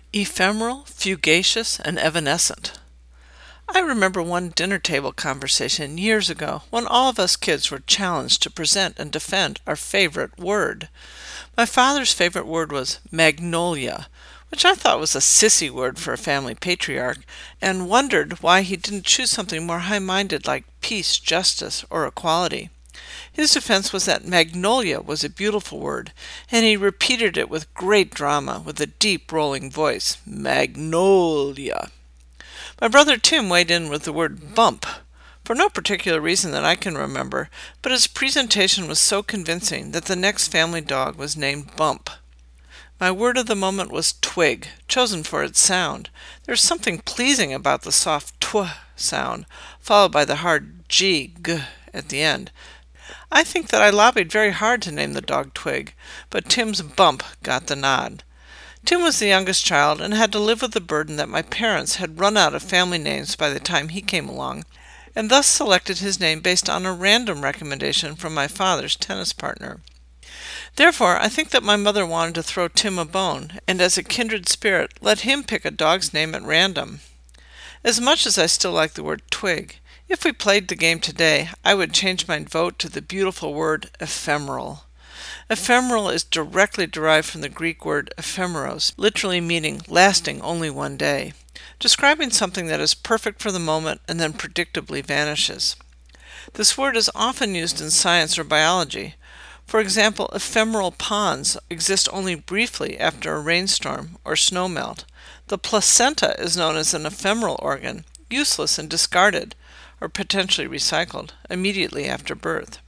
Ephemeral, fugacious, and evanescent. I remember one dinner table conversation years ago when all of us kids were challenged to present and defend our favorite word. My father's favorite word was magnolia, which I thought was a sissy word for a family patriarch, and wondered why he didn't choose something more high-minded like peace, justice, or equality. His defense was that magnolia was a beautiful word, and he repeated it with great drama, with a deep rolling voice. Magnolia. My brother Tim weighed in with the word bump, for no particular reason that I can remember, but his presentation was so convincing that the next family dog was named Bump. My word of the moment was twig, chosen for its sound. There's something pleasing about the soft tw sound, followed by the hard g at the end. I think that I lobbied very hard to name the dog Twig, but Tim's Bump got the nod. Tim was the youngest child and had to live with the burden that my parents had run out of family names by the time he came along, and thus selected his name based on a random recommendation from my father's tennis partner. Therefore, I think that my mother wanted to throw Tim a bone, and as a kindred spirit, let him pick a dog's name at random. As much as I still like the word twig, if we played the game today, I would change my vote to the beautiful word ephemeral. Ephemeral is directly derived from the Greek word ephemeros, literally meaning lasting only one day, describing something that is perfect for the moment and then predictably vanishes. This word is often used in science or biology. For example, ephemeral ponds exist only briefly after a rainstorm or snowmelt. The placenta is known as an ephemeral organ, useless and discarded, or potentially recycled, immediately after birth.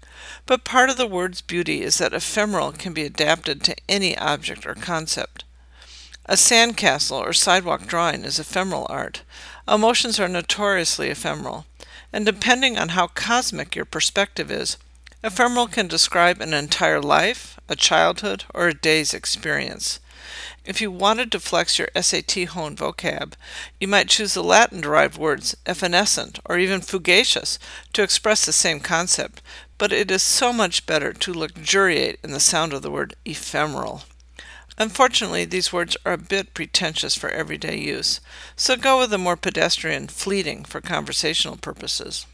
But part of the word's beauty is that ephemeral can be adapted to any object or concept. A sandcastle or sidewalk drawing is ephemeral art. Emotions are notoriously ephemeral, and depending on how cosmic your perspective is, ephemeral can describe an entire life, a childhood, or a day's experience. If you wanted to flex your SAT honed vocab, you might choose the Latin-derived words evanescent or even fugacious to express the same concept, but it is so much better to luxuriate in the sound of the word ephemeral. Unfortunately, these words are a bit pretentious for everyday use, so go with the more pedestrian fleeting for conversational purposes.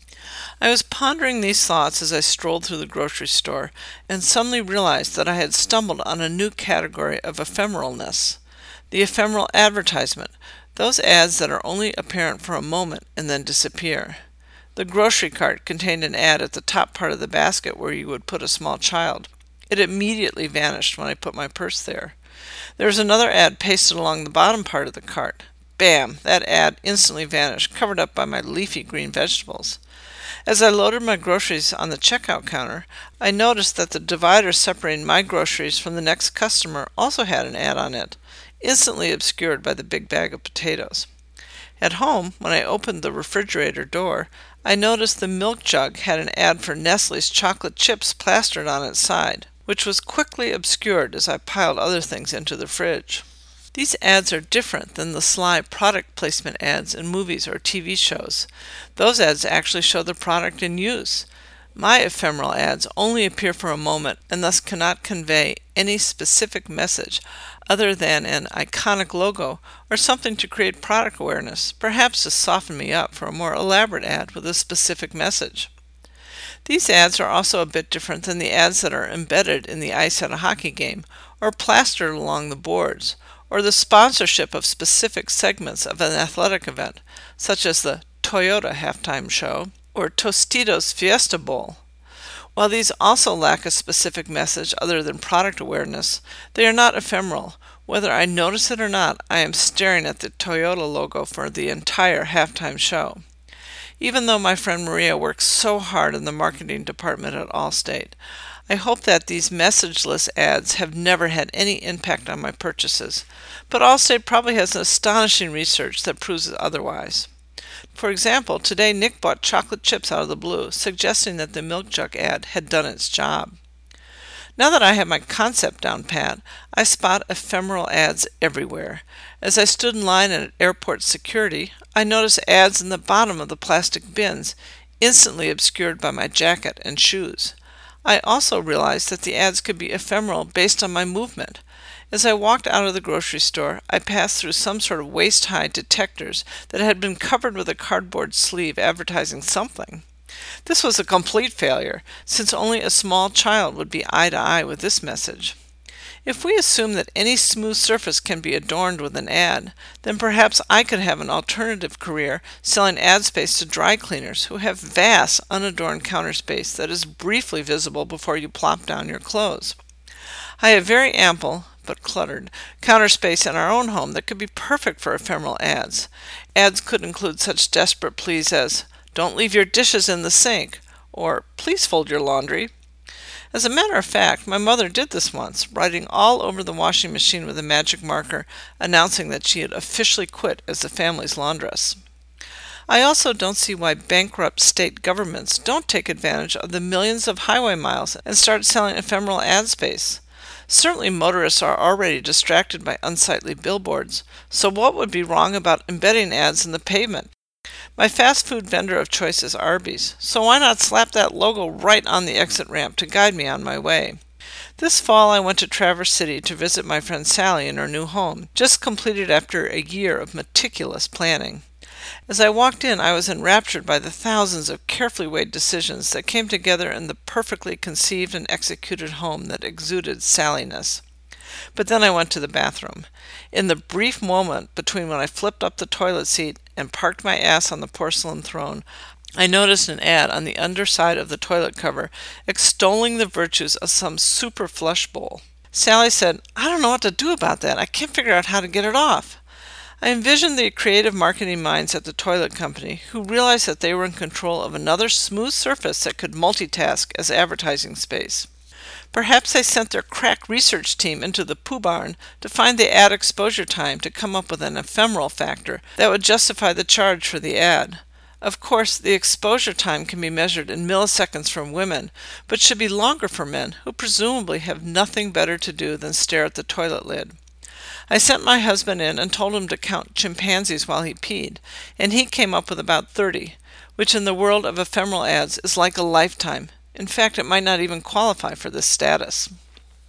I was pondering these thoughts as I strolled through the grocery store and suddenly realized that I had stumbled on a new category of ephemeralness. The ephemeral advertisement, those ads that are only apparent for a moment and then disappear. The grocery cart contained an ad at the top part of the basket where you would put a small child. It immediately vanished when I put my purse there. There was another ad pasted along the bottom part of the cart. Bam! That ad instantly vanished, covered up by my leafy green vegetables. As I loaded my groceries on the checkout counter, I noticed that the divider separating my groceries from the next customer also had an ad on it, instantly obscured by the big bag of potatoes. At home, when I opened the refrigerator door, I noticed the milk jug had an ad for Nestle's chocolate chips plastered on its side, which was quickly obscured as I piled other things into the fridge. These ads are different than the sly product placement ads in movies or TV shows. Those ads actually show the product in use. My ephemeral ads only appear for a moment and thus cannot convey any specific message other than an iconic logo or something to create product awareness, perhaps to soften me up for a more elaborate ad with a specific message. These ads are also a bit different than the ads that are embedded in the ice at a hockey game or plastered along the boards, or the sponsorship of specific segments of an athletic event, such as the Toyota halftime show or Tostitos Fiesta Bowl. While these also lack a specific message other than product awareness, they are not ephemeral. Whether I notice it or not, I am staring at the Toyota logo for the entire halftime show. Even though my friend Maria works so hard in the marketing department at Allstate, I hope that these messageless ads have never had any impact on my purchases, but Allstate probably has astonishing research that proves otherwise. For example, today Nick bought chocolate chips out of the blue, suggesting that the milk jug ad had done its job. Now that I have my concept down pat, I spot ephemeral ads everywhere. As I stood in line at airport security, I noticed ads in the bottom of the plastic bins, instantly obscured by my jacket and shoes. I also realized that the ads could be ephemeral based on my movement. As I walked out of the grocery store, I passed through some sort of waist-high detectors that had been covered with a cardboard sleeve advertising something. This was a complete failure, since only a small child would be eye to eye with this message. If we assume that any smooth surface can be adorned with an ad, then perhaps I could have an alternative career selling ad space to dry cleaners who have vast unadorned counter space that is briefly visible before you plop down your clothes. I have very ample, but cluttered, counter space in our own home that could be perfect for ephemeral ads. Ads could include such desperate pleas as, "Don't leave your dishes in the sink," or "Please fold your laundry." As a matter of fact, my mother did this once, writing all over the washing machine with a magic marker, announcing that she had officially quit as the family's laundress. I also don't see why bankrupt state governments don't take advantage of the millions of highway miles and start selling ephemeral ad space. Certainly motorists are already distracted by unsightly billboards, so what would be wrong about embedding ads in the pavement? My fast food vendor of choice is Arby's, so why not slap that logo right on the exit ramp to guide me on my way? This fall I went to Traverse City to visit my friend Sally in her new home, just completed after a year of meticulous planning. As I walked in, I was enraptured by the thousands of carefully weighed decisions that came together in the perfectly conceived and executed home that exuded Salliness. But then I went to the bathroom. In the brief moment between when I flipped up the toilet seat and parked my ass on the porcelain throne, I noticed an ad on the underside of the toilet cover extolling the virtues of some super flush bowl. Sally said, "I don't know what to do about that. I can't figure out how to get it off." I envisioned the creative marketing minds at the toilet company who realized that they were in control of another smooth surface that could multitask as advertising space. Perhaps they sent their crack research team into the poo barn to find the ad exposure time to come up with an ephemeral factor that would justify the charge for the ad. Of course, the exposure time can be measured in milliseconds from women, but should be longer for men who presumably have nothing better to do than stare at the toilet lid. I sent my husband in and told him to count chimpanzees while he peed, and he came up with about 30, which in the world of ephemeral ads is like a lifetime. In fact, it might not even qualify for this status.